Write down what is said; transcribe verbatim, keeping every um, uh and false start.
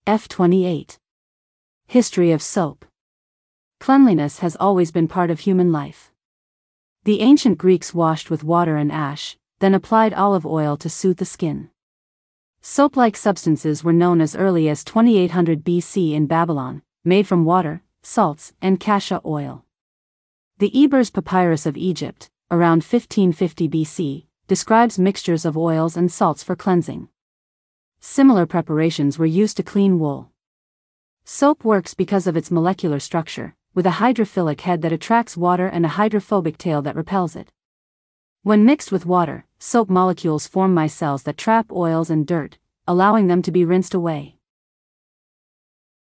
F twenty-eight. History of soap. Cleanliness has always been part of human life. The ancient Greeks washed with water and ash, then applied olive oil to soothe the skin. Soap-like substances were known as early as twenty-eight hundred B C in Babylon, made from water, salts, and cassia oil. The Ebers Papyrus of Egypt, around fifteen fifty B C, describes mixtures of oils and salts for cleansing. Similar preparations were used to clean wool. Soap works because of its molecular structure, with a hydrophilic head that attracts water and a hydrophobic tail that repels it. When mixed with water, soap molecules form micelles that trap oils and dirt, allowing them to be rinsed away.